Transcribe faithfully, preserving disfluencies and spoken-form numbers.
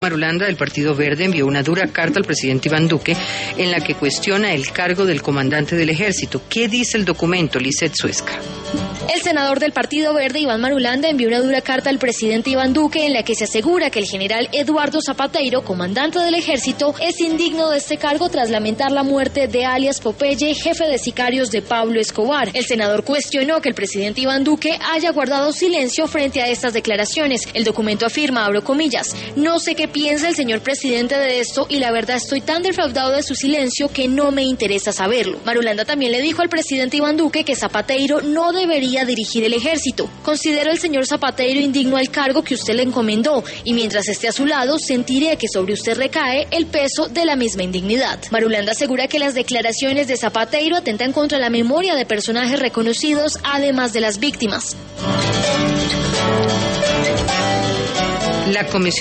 Marulanda, del Partido Verde, envió una dura carta al presidente Iván Duque en la que cuestiona el cargo del comandante del ejército. ¿Qué dice el documento, Lizeth Suezca? El senador del Partido Verde, Iván Marulanda, envió una dura carta al presidente Iván Duque en la que se asegura que el general Eduardo Zapateiro, comandante del ejército, es indigno de este cargo tras lamentar la muerte de alias Popeye, jefe de sicarios de Pablo Escobar. El senador cuestionó que el presidente Iván Duque haya guardado silencio frente a estas declaraciones. El documento afirma, abro comillas, no sé qué piensa el señor presidente de esto y la verdad estoy tan defraudado de su silencio que no me interesa saberlo. Marulanda también le dijo al presidente Iván Duque que Zapateiro no debería dirigir el ejército. Considero al señor Zapateiro indigno al cargo que usted le encomendó y mientras esté a su lado sentiré que sobre usted recae el peso de la misma indignidad. Marulanda asegura que las declaraciones de Zapateiro atentan contra la memoria de personajes reconocidos además de las víctimas. La Comisión